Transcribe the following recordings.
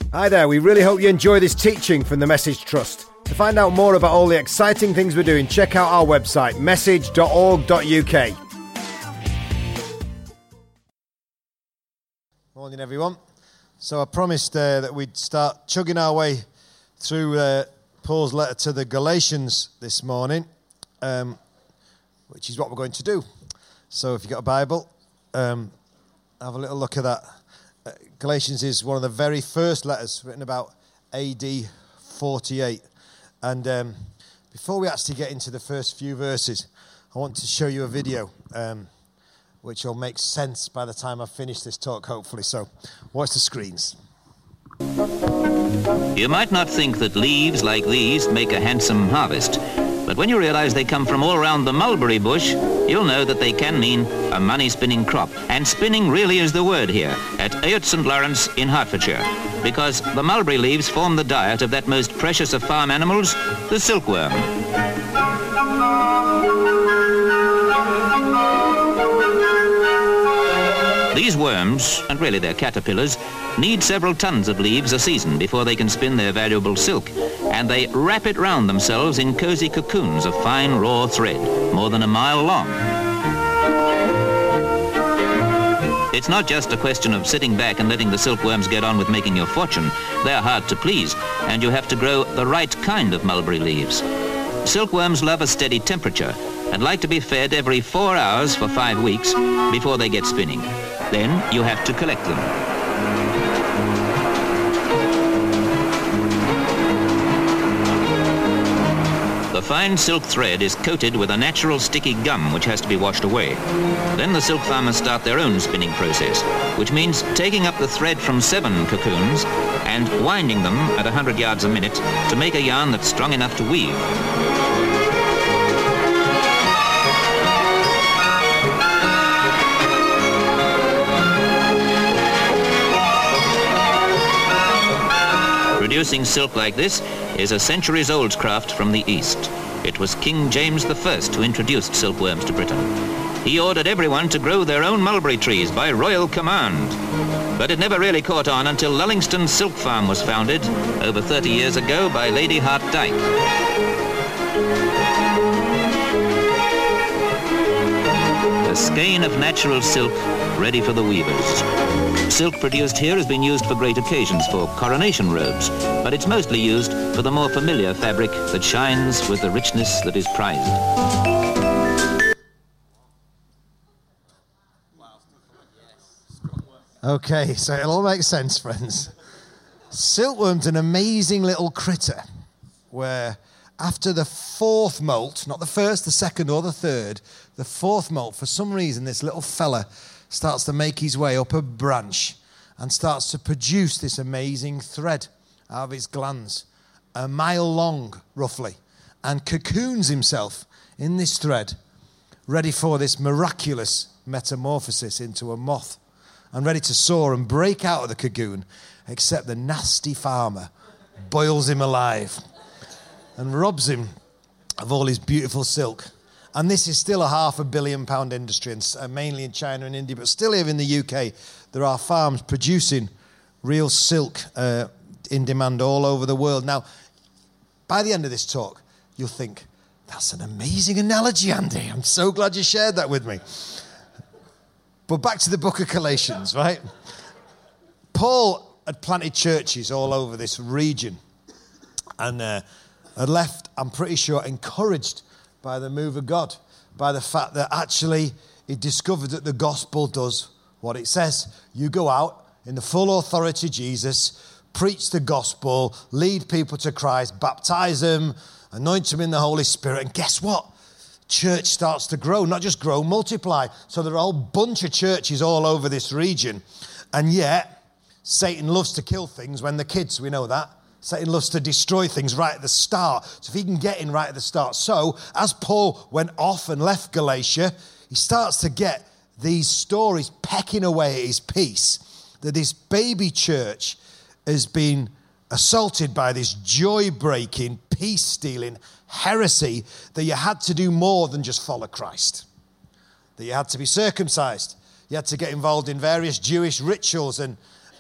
Hi there, we really hope you enjoy this teaching from the Message Trust. To find out more about all the exciting things we're doing, check out our website, message.org.uk. Morning everyone. So I promised that we'd start chugging our way through Paul's letter to the Galatians this morning, which is what we're going to do. So if you've got a Bible, have a little look at that. Galatians is one of the very first letters written about AD 48. And before we actually get into the first few verses, I want to show you a video which will make sense by the time I've finished this talk, hopefully. So watch the screens. You might not think that leaves like these make a handsome harvest, but when you realize they come from all around the mulberry bush, you'll know that they can mean a money-spinning crop. And spinning really is the word here at Ayrton St. Lawrence in Hertfordshire, because the mulberry leaves form the diet of that most precious of farm animals, the silkworm. These worms, and really they're caterpillars, need several tons of leaves a season before they can spin their valuable silk, and they wrap it round themselves in cozy cocoons of fine raw thread, more than a mile long. It's not just a question of sitting back and letting the silkworms get on with making your fortune. They're hard to please, and you have to grow the right kind of mulberry leaves. Silkworms love a steady temperature and like to be fed every 4 hours for 5 weeks before they get spinning. Then you have to collect them. The fine silk thread is coated with a natural sticky gum which has to be washed away. Then the silk farmers start their own spinning process, which means taking up the thread from 7 cocoons and winding them at 100 yards a minute to make a yarn that's strong enough to weave. Producing silk like this is a centuries-old craft from the East. It was King James I who introduced silkworms to Britain. He ordered everyone to grow their own mulberry trees by royal command. But it never really caught on until Lullingston Silk Farm was founded over 30 years ago by Lady Hart Dyke. A skein of natural silk ready for the weavers. Silk produced here has been used for great occasions, for coronation robes, but it's mostly used for the more familiar fabric that shines with the richness that is prized. Okay, so it'll all make sense, friends. Silkworm's an amazing little critter where after the 4th molt, not the 1st, the 2nd or the 3rd, the 4th molt, for some reason this little fella starts to make his way up a branch and starts to produce this amazing thread out of his glands, a mile long, roughly, and cocoons himself in this thread, ready for this miraculous metamorphosis into a moth, and ready to soar and break out of the cocoon, except the nasty farmer boils him alive and robs him of all his beautiful silk. And this is still a £500 million industry, and mainly in China and India, but still here in the UK, there are farms producing real silk in demand all over the world. Now, by the end of this talk, you'll think, that's an amazing analogy, Andy. I'm so glad you shared that with me. But back to the book of Galatians, right? Paul had planted churches all over this region and had left, I'm pretty sure, encouraged by the move of God, by the fact that actually he discovered that the gospel does what it says. You go out in the full authority of Jesus, preach the gospel, lead people to Christ, baptize them, anoint them in the Holy Spirit, and guess what? Church starts to grow, not just grow, multiply. So there are a whole bunch of churches all over this region, and yet Satan loves to kill things when they're kids, we know that. Satan loves to destroy things right at the start. So if he can get in right at the start. So as Paul went off and left Galatia, he starts to get these stories pecking away at his peace. That this baby church has been assaulted by this joy-breaking, peace-stealing heresy that you had to do more than just follow Christ. That you had to be circumcised. You had to get involved in various Jewish rituals and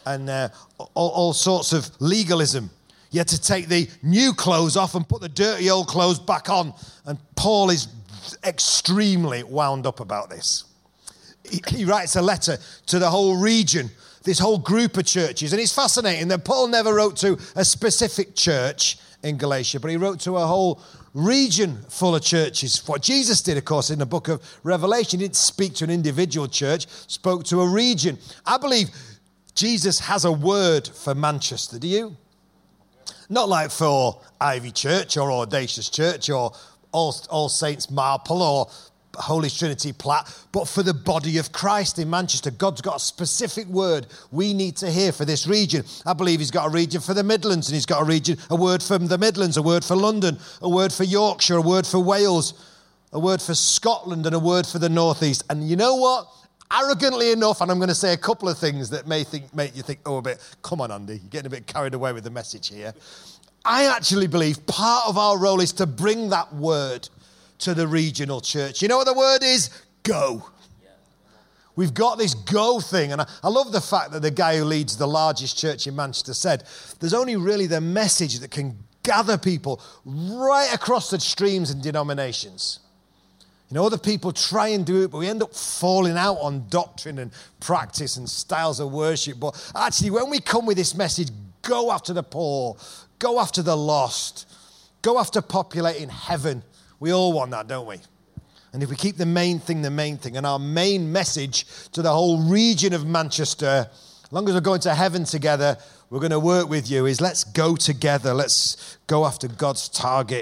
and all sorts of legalism. You had to take the new clothes off and put the dirty old clothes back on. And Paul is extremely wound up about this. He writes a letter to the whole region, this whole group of churches. And it's fascinating that Paul never wrote to a specific church in Galatia, but he wrote to a whole region full of churches. What Jesus did, of course, in the book of Revelation, he didn't speak to an individual church, spoke to a region. I believe Jesus has a word for Manchester. Do you? Not like for Ivy Church or Audacious Church or All Saints Marple or Holy Trinity Platt, but for the body of Christ in Manchester. God's got a specific word we need to hear for this region. I believe he's got a region for the Midlands, and he's got a word for the Midlands, a word for London, a word for Yorkshire, a word for Wales, a word for Scotland, and a word for the North East. And you know what? Arrogantly enough, and I'm going to say a couple of things that make you think, oh, a bit, come on, Andy, you're getting a bit carried away with the message here. I actually believe part of our role is to bring that word to the regional church. You know what the word is? Go. We've got this go thing, and I love the fact that the guy who leads the largest church in Manchester said, there's only really the message that can gather people right across the streams and denominations. You know, other people try and do it, but we end up falling out on doctrine and practice and styles of worship. But actually, when we come with this message, go after the poor, go after the lost, go after populating heaven. We all want that, don't we? And if we keep the main thing, and our main message to the whole region of Manchester, as long as we're going to heaven together, we're going to work with you, is let's go together. Let's go after God's target.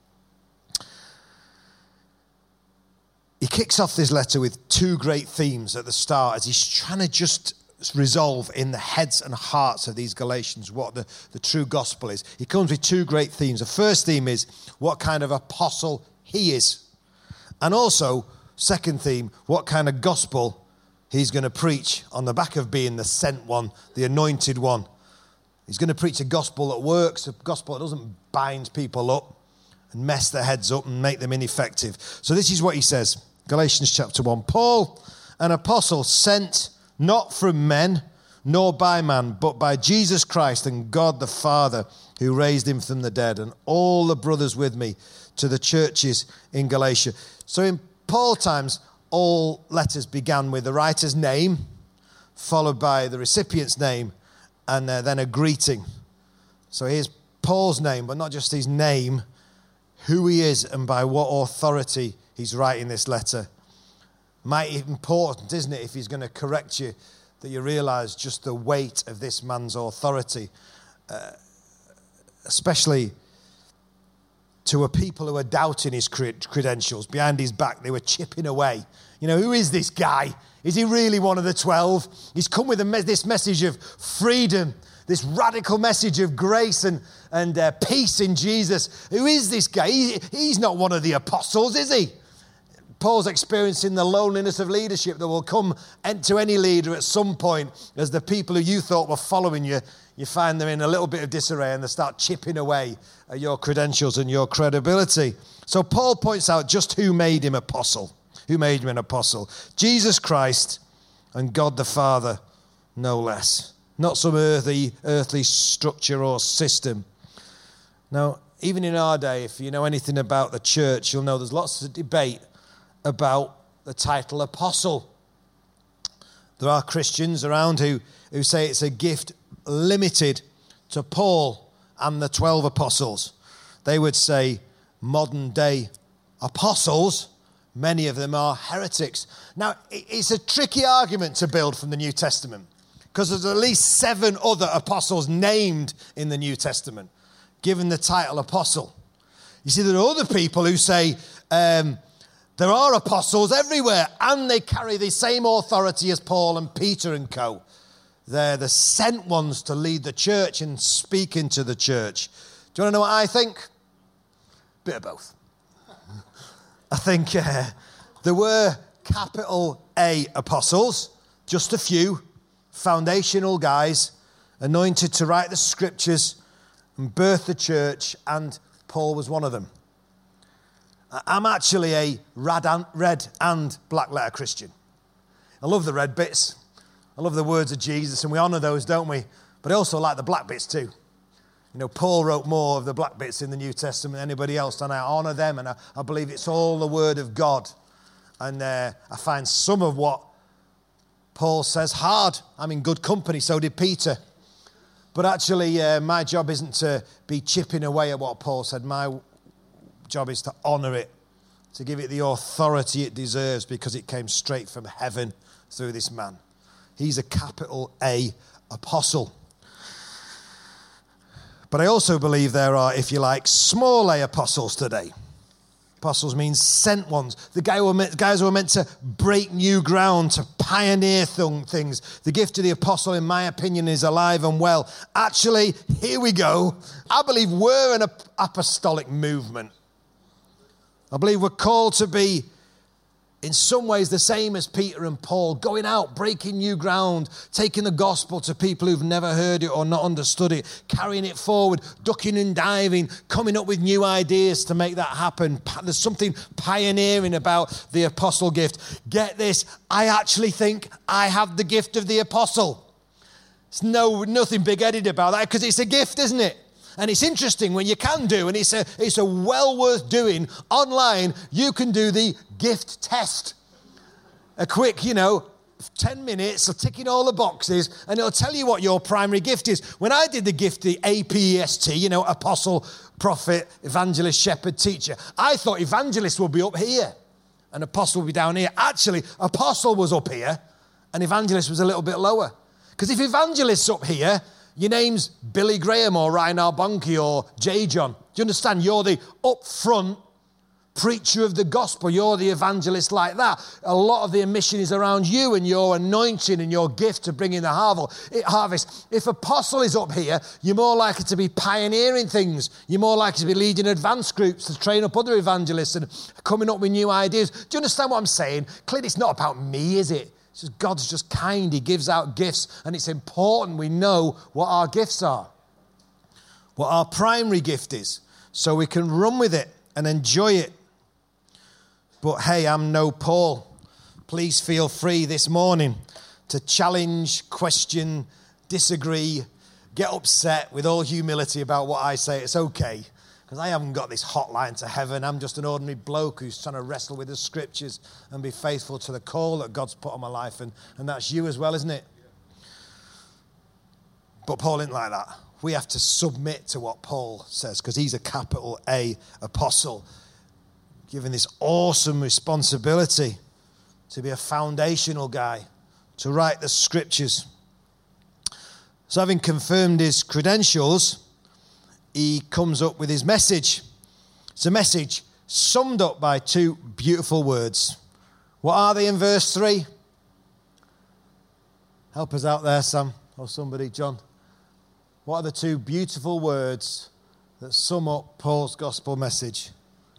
He kicks off this letter with two great themes at the start as he's trying to just resolve in the heads and hearts of these Galatians what the true gospel is. He comes with two great themes. The first theme is what kind of apostle he is. And also, second theme, what kind of gospel he's going to preach on the back of being the sent one, the anointed one. He's going to preach a gospel that works, a gospel that doesn't bind people up and mess their heads up and make them ineffective. So this is what he says, Galatians chapter 1. Paul, an apostle sent not from men, nor by man, but by Jesus Christ and God the Father, who raised him from the dead, and all the brothers with me, to the churches in Galatia. So in Paul times, all letters began with the writer's name, followed by the recipient's name, and then a greeting. So here's Paul's name, but not just his name, who he is and by what authority he's writing this letter. Mighty important, isn't it, if he's going to correct you, that you realise just the weight of this man's authority, especially to a people who are doubting his credentials. Behind his back, they were chipping away. You know, who is this guy? Is he really one of the 12? He's come with this message of freedom, this radical message of grace and peace in Jesus. Who is this guy? He's not one of the apostles, is he? Paul's experiencing the loneliness of leadership that will come to any leader at some point as the people who you thought were following you, you find them in a little bit of disarray and they start chipping away at your credentials and your credibility. So Paul points out just who made him apostle. Who made him an apostle? Jesus Christ and God the Father, no less. Not some earthly structure or system. Now, even in our day, if you know anything about the church, you'll know there's lots of debate about the title apostle. There are Christians around who say it's a gift limited to Paul and the 12 apostles. They would say modern day apostles, many of them are heretics. Now, it's a tricky argument to build from the New Testament because there's at least 7 other apostles named in the New Testament, given the title apostle. You see, there are other people who say there are apostles everywhere and they carry the same authority as Paul and Peter and co. They're the sent ones to lead the church and speak into the church. Do you want to know what I think? Bit of both. I think there were capital A apostles, just a few, foundational guys, anointed to write the scriptures and birth the church, and Paul was one of them. I'm actually a red and black letter Christian. I love the red bits. I love the words of Jesus, and we honour those, don't we? But I also like the black bits too. You know, Paul wrote more of the black bits in the New Testament than anybody else, and I honour them, and I believe it's all the Word of God. And I find some of what Paul says hard. I'm in good company, so did Peter. But actually, my job isn't to be chipping away at what Paul said. My job is to honour it, to give it the authority it deserves, because it came straight from heaven through this man. He's a capital A apostle. But I also believe there are, if you like, small a apostles today. Apostles means sent ones. The guys who are meant to break new ground, to pioneer things. The gift of the apostle, in my opinion, is alive and well. Actually, here we go. I believe we're an apostolic movement. I believe we're called to be, in some ways, the same as Peter and Paul, going out, breaking new ground, taking the gospel to people who've never heard it or not understood it, carrying it forward, ducking and diving, coming up with new ideas to make that happen. There's something pioneering about the apostle gift. Get this, I actually think I have the gift of the apostle. There's nothing big-headed about that, because it's a gift, isn't it? And it's interesting when you can do, and it's a well worth doing. Online, you can do the gift test. A quick, 10 minutes of ticking all the boxes, and it'll tell you what your primary gift is. When I did the gift, the APEST, apostle, prophet, evangelist, shepherd, teacher, I thought evangelist would be up here and apostle would be down here. Actually, apostle was up here and evangelist was a little bit lower. Because if evangelist's up here, your name's Billy Graham or Reinhard Bonnke or J. John. Do you understand? You're the upfront preacher of the gospel. You're the evangelist like that. A lot of the mission is around you and your anointing and your gift to bring in the harvest. If apostle is up here, you're more likely to be pioneering things. You're more likely to be leading advanced groups to train up other evangelists and coming up with new ideas. Do you understand what I'm saying? Clearly, it's not about me, is it? It's just God's just kind. He gives out gifts, and it's important we know what our gifts are, what our primary gift is, so we can run with it and enjoy it. But hey, I'm no Paul. Please feel free this morning to challenge, question, disagree, get upset with all humility about what I say. It's okay, because I haven't got this hotline to heaven. I'm just an ordinary bloke who's trying to wrestle with the scriptures and be faithful to the call that God's put on my life. And that's you as well, isn't it? But Paul isn't like that. We have to submit to what Paul says, because he's a capital A apostle, given this awesome responsibility to be a foundational guy, to write the scriptures. So having confirmed his credentials, he comes up with his message. It's a message summed up by two beautiful words. What are they in verse 3? Help us out there, Sam, or somebody, John. What are the two beautiful words that sum up Paul's gospel message?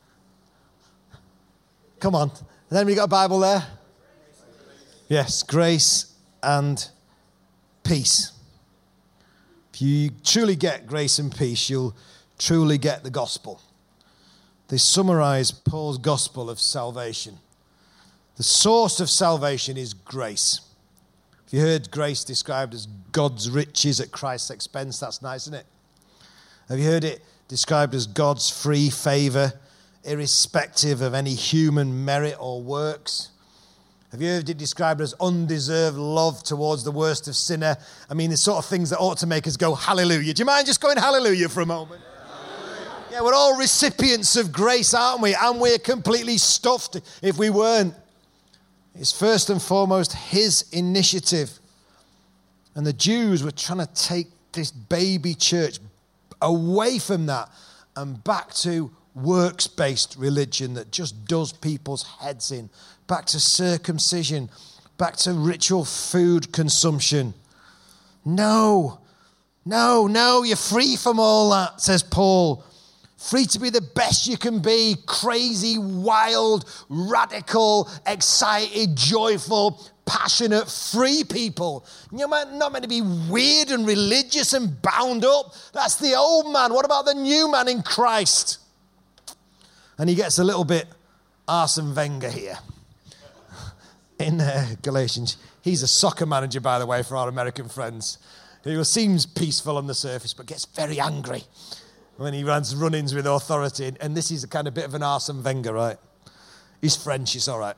Come on. Has anybody got a Bible there? Yes, grace and peace. If you truly get grace and peace, you'll truly get the gospel. They summarize Paul's gospel of salvation. The source of salvation is grace. If you heard grace described as God's riches at Christ's expense, that's nice, isn't it? Have you heard it described as God's free favor, irrespective of any human merit or works? Have you heard it described as undeserved love towards the worst of sinner? I mean, the sort of things that ought to make us go, hallelujah. Do you mind just going hallelujah for a moment? Hallelujah. Yeah, we're all recipients of grace, aren't we? And we're completely stuffed if we weren't. It's first and foremost his initiative. And the Jews were trying to take this baby church away from that and back to works-based religion that just does people's heads in. Back to circumcision, back to ritual food consumption. No, you're free from all that, says Paul. Free to be the best you can be, crazy, wild, radical, excited, joyful, passionate, free people. You're not meant to be weird and religious and bound up. That's the old man. What about the new man in Christ? And he gets a little bit Arsene Wenger here. In Galatians, He's a soccer manager, by the way, for our American friends. He seems peaceful on the surface, but gets very angry when he runs run-ins with authority. And this is a kind of bit of an Arsene Wenger, right? He's French, it's all right.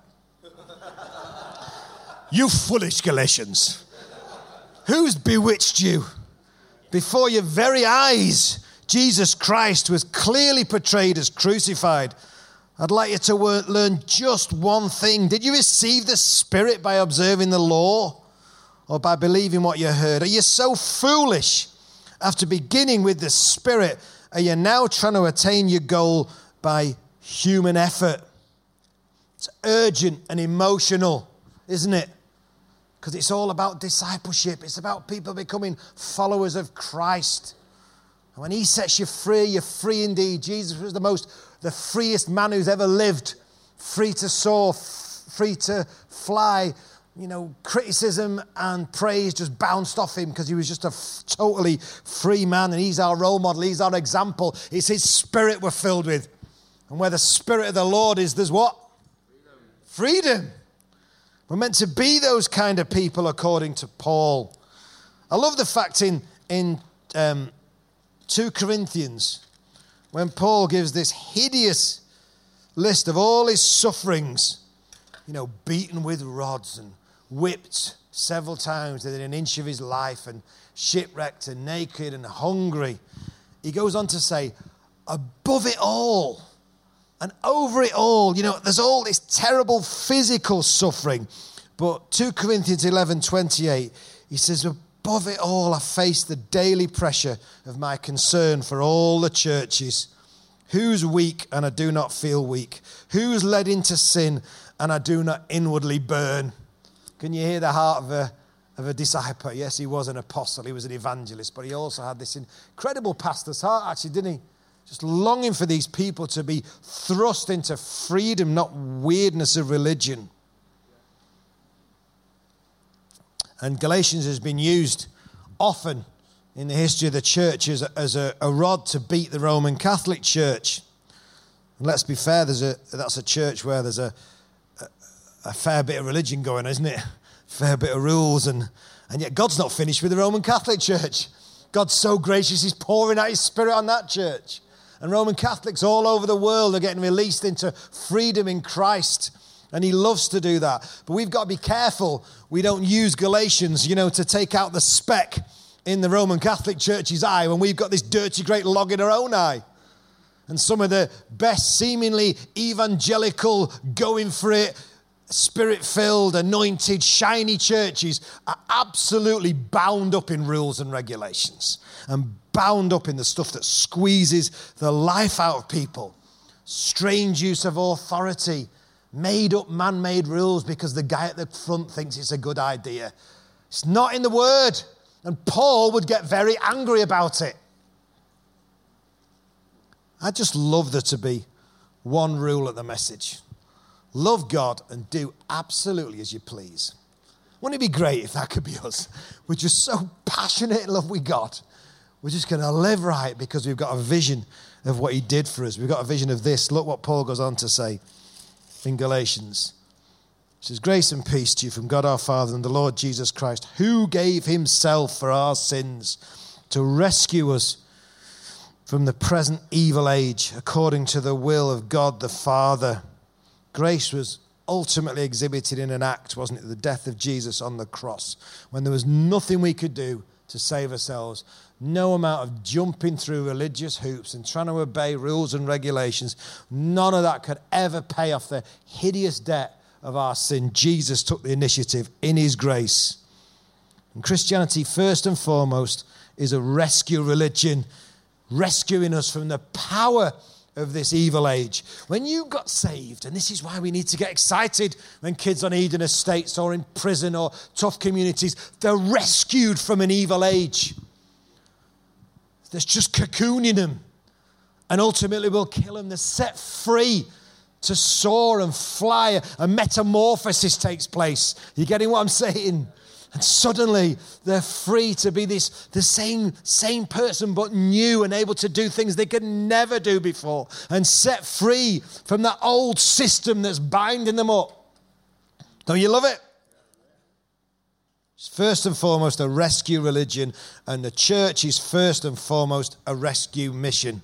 You foolish Galatians. Who's bewitched you? Before your very eyes, Jesus Christ was clearly portrayed as crucified. I'd like you to learn just one thing. Did you receive the Spirit by observing the law or by believing what you heard? Are you so foolish? After beginning with the Spirit, are you now trying to attain your goal by human effort? It's urgent and emotional, isn't it? Because it's all about discipleship. It's about people becoming followers of Christ. And when he sets you free, you're free indeed. Jesus was the freest man who's ever lived. Free to soar, free to fly. Criticism and praise just bounced off him because he was just a totally free man. And he's our role model. He's our example. It's his Spirit we're filled with. And where the Spirit of the Lord is, there's what? Freedom. We're meant to be those kind of people according to Paul. I love the fact in 2 Corinthians, when Paul gives this hideous list of all his sufferings, beaten with rods and whipped several times within an inch of his life and shipwrecked and naked and hungry. He goes on to say, above it all and over it all, there's all this terrible physical suffering. But 2 Corinthians 11:28, he says, above it all, I face the daily pressure of my concern for all the churches. Who's weak and I do not feel weak? Who's led into sin and I do not inwardly burn? Can you hear the heart of a disciple? Yes, he was an apostle, he was an evangelist, but he also had this incredible pastor's heart, actually, didn't he? Just longing for these people to be thrust into freedom, not weirdness of religion. And Galatians has been used often in the history of the church as a rod to beat the Roman Catholic Church. And let's be fair, that's a church where there's a fair bit of religion going on, isn't it? Fair bit of rules. And yet God's not finished with the Roman Catholic Church. God's so gracious, he's pouring out his Spirit on that church. And Roman Catholics all over the world are getting released into freedom in Christ. And he loves to do that. But we've got to be careful we don't use Galatians, to take out the speck in the Roman Catholic Church's eye when we've got this dirty great log in our own eye. And some of the best seemingly evangelical, going for it, Spirit-filled, anointed, shiny churches are absolutely bound up in rules and regulations and bound up in the stuff that squeezes the life out of people. Strange use of authority, made up man-made rules because the guy at the front thinks it's a good idea. It's not in the Word. And Paul would get very angry about it. I just love there to be one rule at the Message. Love God and do absolutely as you please. Wouldn't it be great if that could be us? We're just so passionate in love with God. We're just going to live right because we've got a vision of what he did for us. We've got a vision of this. Look what Paul goes on to say in Galatians. He says, grace and peace to you from God our Father and the Lord Jesus Christ, who gave himself for our sins to rescue us from the present evil age, according to the will of God the Father. Grace was ultimately exhibited in an act, wasn't it? The death of Jesus on the cross, when there was nothing we could do to save ourselves. No amount of jumping through religious hoops and trying to obey rules and regulations. None of that could ever pay off the hideous debt of our sin. Jesus took the initiative in his grace. And Christianity, first and foremost, is a rescue religion, rescuing us from the power of this evil age. When you got saved, and this is why we need to get excited when kids on Eden estates or in prison or tough communities, they're rescued from an evil age that's just cocooning them and ultimately will kill them. They're set free to soar and fly. A metamorphosis takes place. You getting what I'm saying? And suddenly they're free to be the same person but new and able to do things they could never do before and set free from that old system that's binding them up. Don't you love it? It's first and foremost a rescue religion, and the church is first and foremost a rescue mission.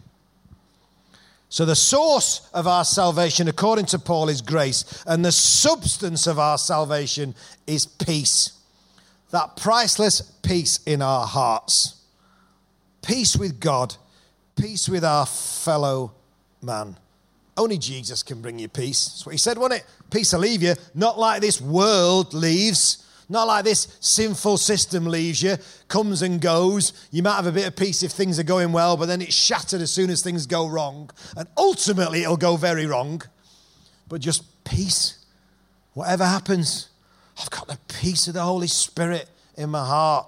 So the source of our salvation, according to Paul, is grace, and the substance of our salvation is peace. That priceless peace in our hearts. Peace with God, peace with our fellow man. Only Jesus can bring you peace. That's what he said, wasn't it? Peace will leave you, not like this world leaves. Not like this sinful system leaves you, comes and goes. You might have a bit of peace if things are going well, but then it's shattered as soon as things go wrong. And ultimately, it'll go very wrong. But just peace. Whatever happens, I've got the peace of the Holy Spirit in my heart.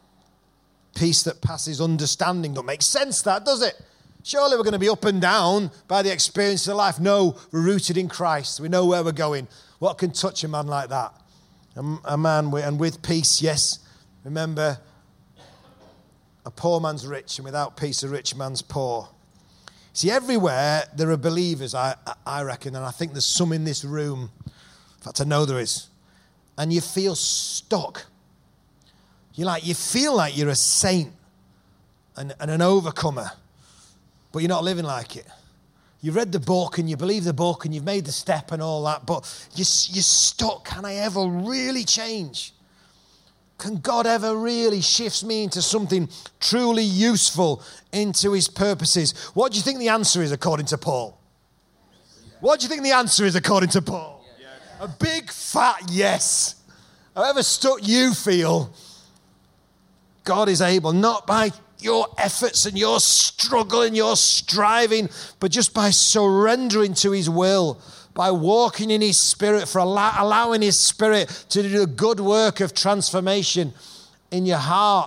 Peace that passes understanding. Don't make sense, that, does it? Surely we're going to be up and down by the experience of life. No, we're rooted in Christ. We know where we're going. What can touch a man like that? A man and with peace, yes. Remember, a poor man's rich, and without peace, a rich man's poor. See, everywhere there are believers, I reckon, and I think there's some in this room. In fact, I know there is. And you feel stuck. You feel like you're a saint and an overcomer, but you're not living like it. You've read the book and you believe the book and you've made the step and all that, but you're stuck. Can I ever really change? Can God ever really shift me into something truly useful, into his purposes? What do you think the answer is according to Paul? What do you think the answer is according to Paul? Yes. A big fat yes. However stuck you feel, God is able, not by your efforts and your struggle and your striving, but just by surrendering to his will, by walking in his spirit, for allowing his spirit to do a good work of transformation in your heart.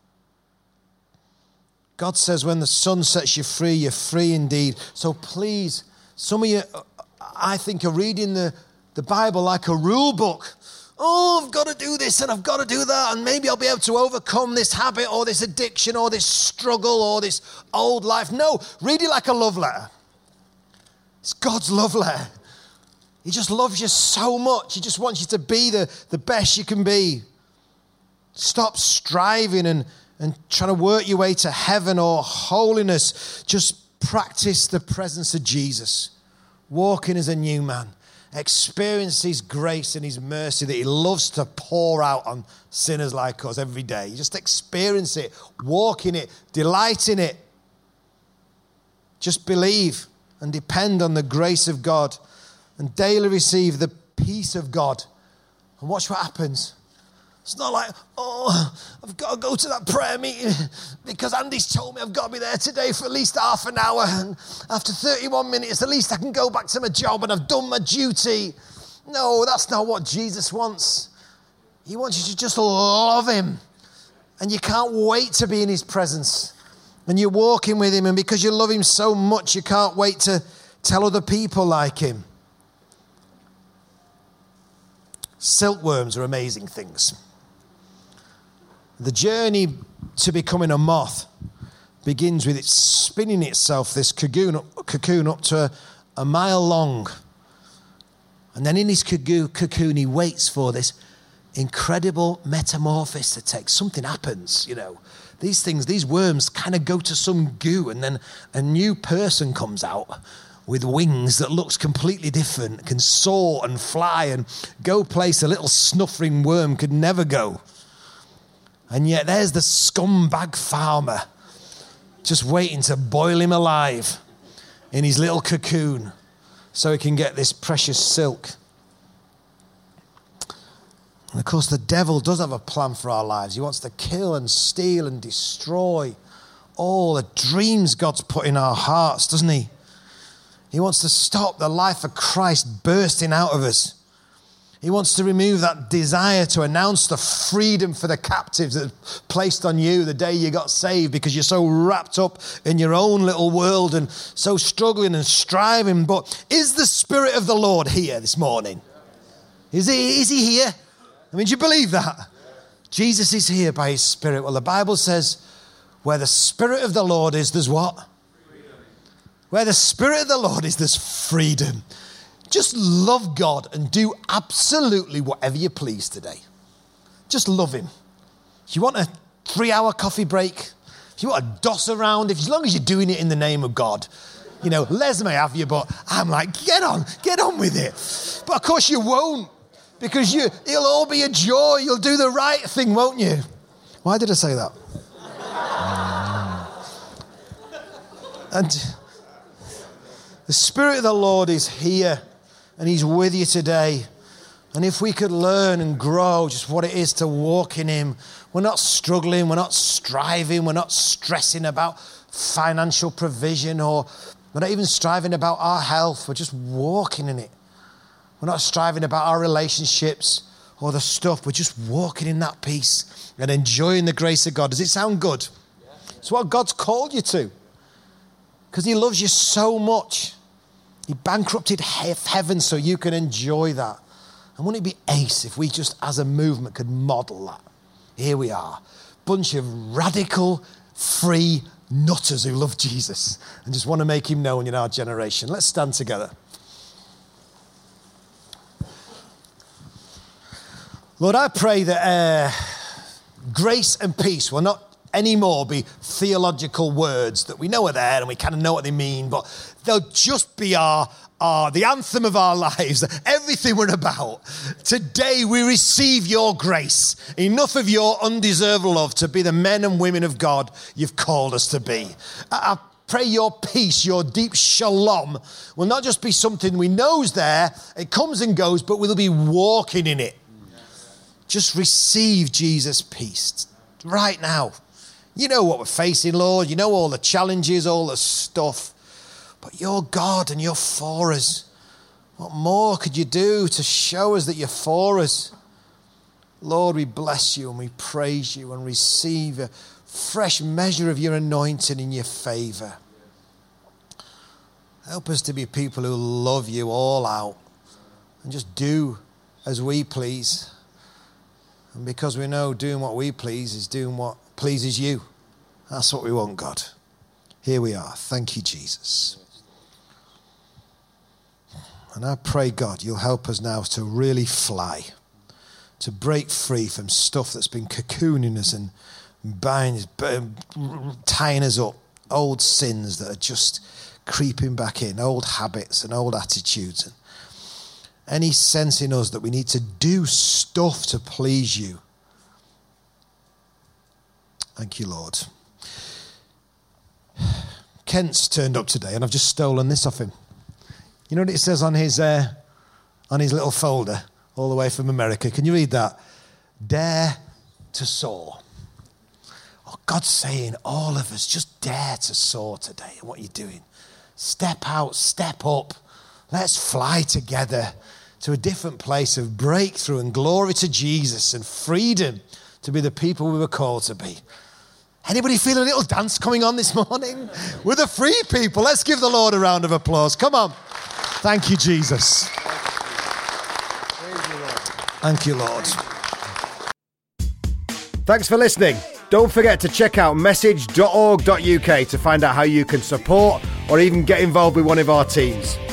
God says when the Son sets you free, you're free indeed. So please, some of you, I think, are reading the Bible like a rule book. Oh, I've got to do this and I've got to do that, and maybe I'll be able to overcome this habit or this addiction or this struggle or this old life. No, read it like a love letter. It's God's love letter. He just loves you so much. He just wants you to be the best you can be. Stop striving and trying to work your way to heaven or holiness. Just practice the presence of Jesus. Walking as a new man. Experience his grace and his mercy that he loves to pour out on sinners like us every day. You just experience it, walk in it, delight in it. Just believe and depend on the grace of God and daily receive the peace of God. And watch what happens. It's not like, oh, I've got to go to that prayer meeting because Andy's told me I've got to be there today for at least half an hour. And after 31 minutes, at least I can go back to my job and I've done my duty. No, that's not what Jesus wants. He wants you to just love him. And you can't wait to be in his presence. And you're walking with him. And because you love him so much, you can't wait to tell other people like him. Silkworms are amazing things. The journey to becoming a moth begins with it spinning itself, this cocoon up to a mile long. And then in his cocoon, he waits for this incredible metamorphosis to take. Something happens, you know. These worms kind of go to some goo, and then a new person comes out with wings that looks completely different, can soar and fly and go place a little snuffling worm could never go. And yet there's the scumbag farmer just waiting to boil him alive in his little cocoon so he can get this precious silk. And of course, the devil does have a plan for our lives. He wants to kill and steal and destroy all the dreams God's put in our hearts, doesn't he? He wants to stop the life of Christ bursting out of us. He wants to remove that desire to announce the freedom for the captives that placed on you the day you got saved, because you're so wrapped up in your own little world and so struggling and striving. But is the Spirit of the Lord here this morning? Is he here? I mean, do you believe that? Jesus is here by his Spirit. Well, the Bible says where the Spirit of the Lord is, there's what? Freedom. Where the Spirit of the Lord is, there's freedom. Just love God and do absolutely whatever you please today. just love him. If you want a 3-hour coffee break, if you want to doss around, as long as you're doing it in the name of God. You know, Les may have you, but I'm like, get on with it. But of course you won't, because it'll all be a joy. You'll do the right thing, won't you? Why did I say that? And the Spirit of the Lord is here, and he's with you today. And if we could learn and grow just what it is to walk in him, we're not struggling, we're not striving, we're not stressing about financial provision, or we're not even striving about our health. We're just walking in it. We're not striving about our relationships or the stuff. We're just walking in that peace and enjoying the grace of God. Does it sound good? It's what God's called you to, because he loves you so much. He bankrupted heaven so you can enjoy that. And wouldn't it be ace if we just as a movement could model that? Here we are, bunch of radical, free nutters who love Jesus and just want to make him known in our generation. Let's stand together. Lord, I pray that grace and peace will not anymore be theological words that we know are there and we kind of know what they mean, but they'll just be the anthem of our lives, everything we're about. Today we receive your grace, enough of your undeserved love to be the men and women of God you've called us to be. I pray your peace, your deep shalom will not just be something we know's there, it comes and goes, but we'll be walking in it. Just receive Jesus' peace right now. You know what we're facing, Lord. You know all the challenges, all the stuff. But you're God and you're for us. What more could you do to show us that you're for us? Lord, we bless you and we praise you and receive a fresh measure of your anointing in your favor. Help us to be people who love you all out and just do as we please. And because we know doing what we please is doing what pleases you. That's what we want, God. Here we are. Thank you, Jesus. And I pray, God, you'll help us now to really fly, to break free from stuff that's been cocooning us and tying us up, old sins that are just creeping back in, old habits and old attitudes. And any sense in us that we need to do stuff to please you. Thank you, Lord. Kent's turned up today and I've just stolen this off him. You know what it says on his little folder all the way from America? Can you read that? Dare to soar. Oh, God's saying, all of us, just dare to soar today in what you're doing. Step out, step up. Let's fly together to a different place of breakthrough and glory to Jesus and freedom to be the people we were called to be. Anybody feel a little dance coming on this morning? We're the free people. Let's give the Lord a round of applause. Come on. Thank you, Jesus. Thank you, Lord. Thanks for listening. Don't forget to check out message.org.uk to find out how you can support or even get involved with one of our teams.